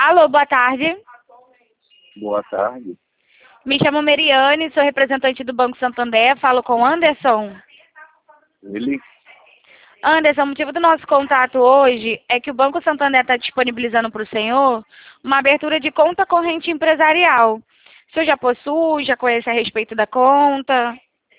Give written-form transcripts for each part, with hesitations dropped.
Alô, boa tarde. Boa tarde. Me chamo Meriane, sou representante do Banco Santander, falo com Anderson. Ele? Anderson, o motivo do nosso contato hoje é que o Banco Santander está disponibilizando para o senhor uma abertura de conta corrente empresarial. O senhor já possui, já conhece a respeito da conta?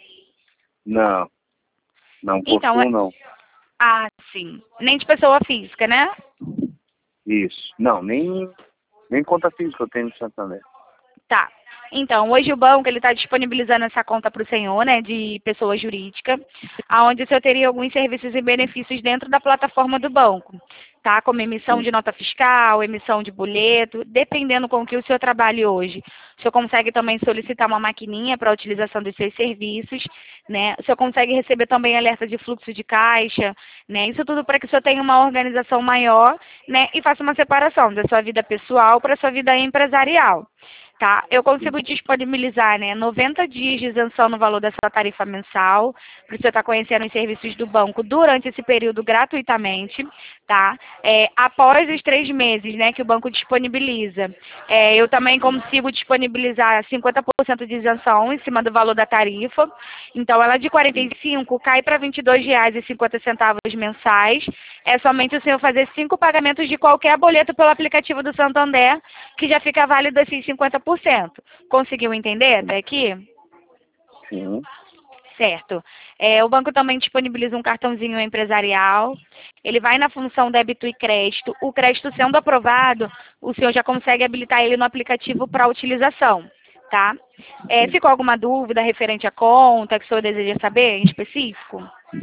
Não, não Então, possuo não. sim. Nem de pessoa física, né? Isso. Não, nem conta física eu tenho no Santander. Tá. Então, hoje o banco ele está disponibilizando essa conta para o senhor, né, de pessoa jurídica, aonde o senhor teria alguns serviços e benefícios dentro da plataforma do banco, tá? Como emissão Sim. de nota fiscal, emissão de boleto, dependendo com o que o senhor trabalhe hoje. O senhor consegue também solicitar uma maquininha para a utilização dos seus serviços, né? O senhor consegue receber também alerta de fluxo de caixa, né? Isso tudo para que o senhor tenha uma organização maior, né, e faça uma separação da sua vida pessoal para a sua vida empresarial. Tá, eu consigo disponibilizar, né, 90 dias de isenção no valor da sua tarifa mensal, para você estar conhecendo os serviços do banco durante esse período gratuitamente, tá? Após os 3 meses, né, que o banco disponibiliza, eu também consigo disponibilizar 50% de isenção em cima do valor da tarifa, então ela de 45 cai para R$ 22,50 mensais, é somente o senhor fazer 5 pagamentos de qualquer boleto pelo aplicativo do Santander, que já fica válido esses 50%. Conseguiu entender até aqui? Sim. Certo. O banco também disponibiliza um cartãozinho empresarial. Ele vai na função débito e crédito. O crédito sendo aprovado, o senhor já consegue habilitar ele no aplicativo para utilização, tá? Ficou alguma dúvida referente à conta que o senhor deseja saber em específico?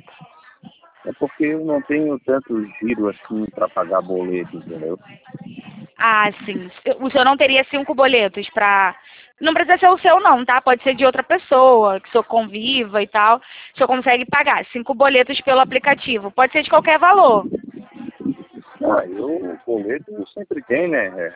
É porque eu não tenho tanto giro assim para pagar boleto, entendeu? Sim. O senhor não teria 5 boletos para... Não precisa ser o seu não, tá? Pode ser de outra pessoa, que o senhor conviva e tal. O senhor consegue pagar 5 boletos pelo aplicativo. Pode ser de qualquer valor. O boleto sempre tem, né?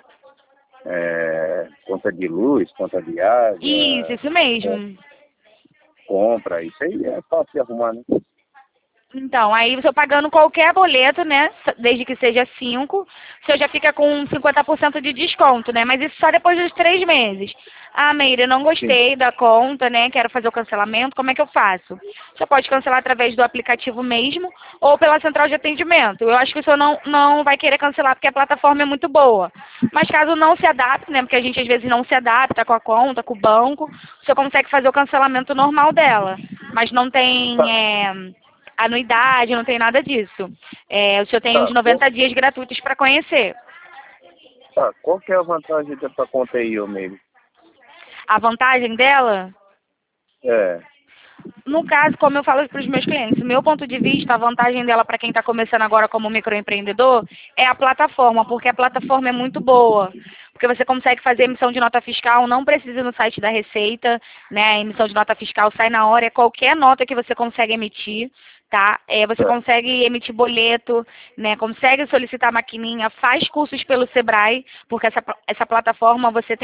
Conta de luz, conta de água, Isso mesmo. compra, isso aí é fácil de arrumar, né? Então, aí o senhor pagando qualquer boleto, né? Desde que seja 5, o senhor já fica com 50% de desconto, né? Mas isso só depois dos 3 meses. Meire, eu não Sim. gostei da conta, né? Quero fazer o cancelamento, como é que eu faço? O senhor pode cancelar através do aplicativo mesmo ou pela central de atendimento. Eu acho que o senhor não vai querer cancelar porque a plataforma é muito boa. Mas caso não se adapte, né? Porque a gente às vezes não se adapta com a conta, com o banco, o senhor consegue fazer o cancelamento normal dela. Mas não tem... Tá, anuidade, não tem nada disso. O senhor tem tá. os 90 dias gratuitos para conhecer. Tá, qual que é a vantagem dessa conta aí, ô meio? A vantagem dela, É, no caso, como eu falo para os meus clientes, do meu ponto de vista, a vantagem dela para quem está começando agora como microempreendedor é a plataforma, porque a plataforma é muito boa. Porque você consegue fazer emissão de nota fiscal, não precisa ir no site da Receita, né? A emissão de nota fiscal sai na hora, é qualquer nota que você consegue emitir, tá? Você certo. consegue emitir boleto, né? Consegue solicitar maquininha, faz cursos pelo Sebrae, porque essa plataforma você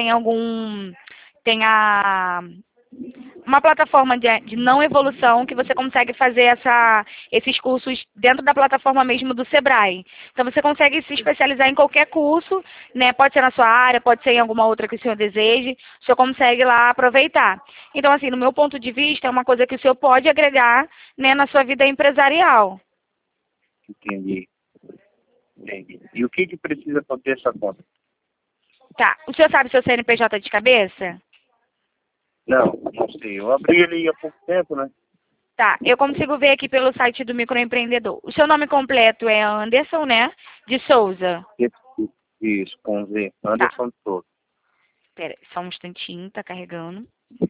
tem uma plataforma de não evolução que você consegue fazer esses cursos dentro da plataforma mesmo do Sebrae. Então você consegue se especializar em qualquer curso, né? Pode ser na sua área, pode ser em alguma outra que o senhor deseje, o senhor consegue lá aproveitar. Então, assim, no meu ponto de vista, é uma coisa que o senhor pode agregar, né, na sua vida empresarial. Entendi. E o que precisa para ter essa conta? Tá. O senhor sabe seu CNPJ de cabeça? Não sei. Eu abri ele há pouco tempo, né? Tá, eu consigo ver aqui pelo site do microempreendedor. O seu nome completo é Anderson, né? De Souza. Isso, com Z. Tá. Anderson Souza. Pera, só um instantinho, tá carregando.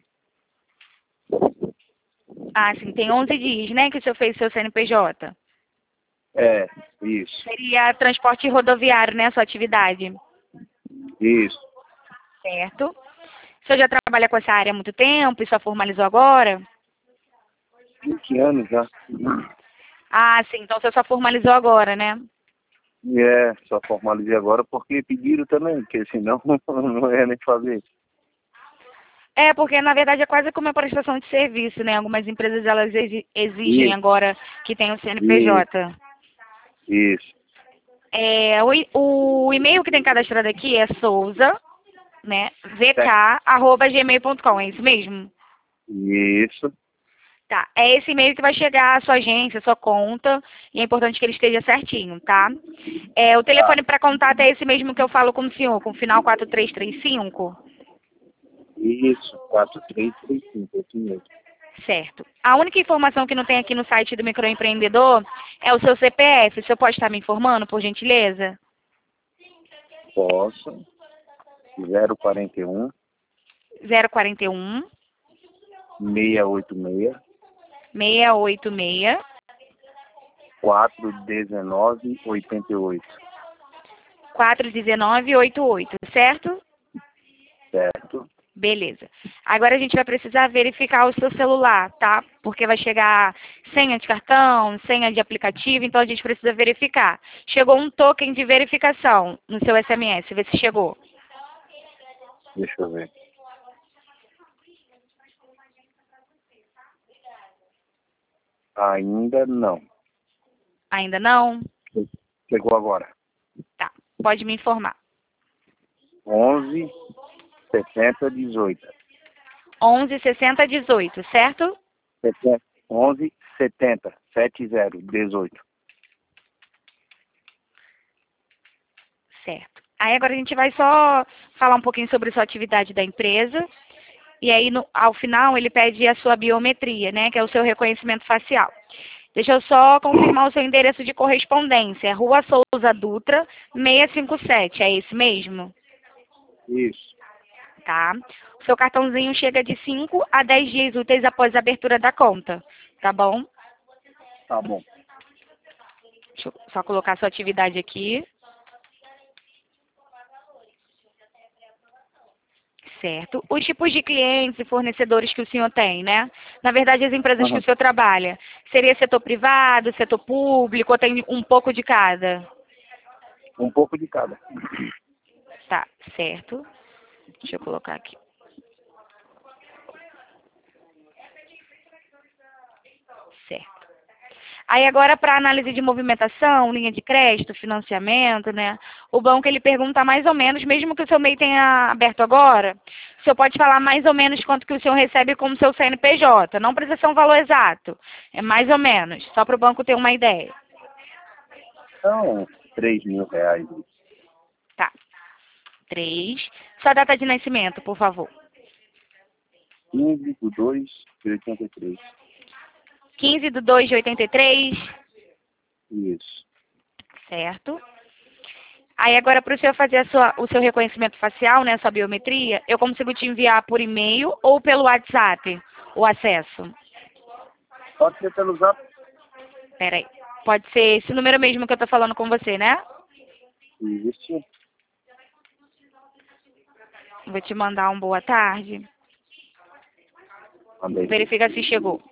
Sim, tem 11 dias, né, que o senhor fez seu CNPJ. É, isso. Seria transporte rodoviário, né, a sua atividade. Isso. Certo. O senhor já trabalha com essa área há muito tempo e só formalizou agora? 20 anos já. Sim, então o senhor só formalizou agora, né? Só formalizei agora porque pediram também, porque senão não ia nem fazer. Porque na verdade é quase como uma prestação de serviço, né? Algumas empresas elas exigem Isso, agora que tenha o CNPJ. isso. O e-mail que tem cadastrado aqui é Souza, né? vk@gmail.com, é isso mesmo? Isso. Tá, é esse e-mail que vai chegar à sua agência, à sua conta, e é importante que ele esteja certinho, tá? O telefone para contato é esse mesmo que eu falo com o senhor, com o final 4335? Isso, 4335, esse mesmo. Certo. A única informação que não tem aqui no site do microempreendedor é o seu CPF. O senhor pode estar me informando, por gentileza? Posso. 041 041 686 686 419 88. 41988, certo? Certo? Beleza. Agora a gente vai precisar verificar o seu celular, tá? Porque vai chegar senha de cartão, senha de aplicativo, então a gente precisa verificar. Chegou um token de verificação no seu SMS, vê se chegou. Deixa eu ver. Ainda não. Ainda não? Chegou agora. Tá. Pode me informar. 11 60 18. 11 60 18, certo? 11 70 70 18. Certo. Aí agora a gente vai só falar um pouquinho sobre a sua atividade da empresa. E aí, ao final, ele pede a sua biometria, né? Que é o seu reconhecimento facial. Deixa eu só confirmar o seu endereço de correspondência. Rua Souza Dutra, 657. É esse mesmo? Isso. Tá. O seu cartãozinho chega de 5 a 10 dias úteis após a abertura da conta. Tá bom? Tá bom. Deixa eu só colocar a sua atividade aqui. Certo. Os tipos de clientes e fornecedores que o senhor tem, né? Na verdade, as empresas que o senhor trabalha, seria setor privado, setor público, ou tem um pouco de cada? Um pouco de cada. Tá, certo. Deixa eu colocar aqui. Certo. Aí agora, para análise de movimentação, linha de crédito, financiamento, né? O banco ele pergunta mais ou menos, mesmo que o seu MEI tenha aberto agora, o senhor pode falar mais ou menos quanto que o senhor recebe como seu CNPJ. Não precisa ser um valor exato. É mais ou menos, só para o banco ter uma ideia. Então, 3 mil reais. Tá. 3. Sua data de nascimento, por favor. 15 de 2 de 83. 15 de 2 de 83. Isso. Certo. Aí agora, para o senhor fazer o seu reconhecimento facial, né, sua biometria, eu consigo te enviar por e-mail ou pelo WhatsApp o acesso? Pode ser pelo Zap? Peraí. Pode ser esse número mesmo que eu tô falando com você, né? Isso. Vou te mandar um boa tarde. Mandei. Verifica se chegou.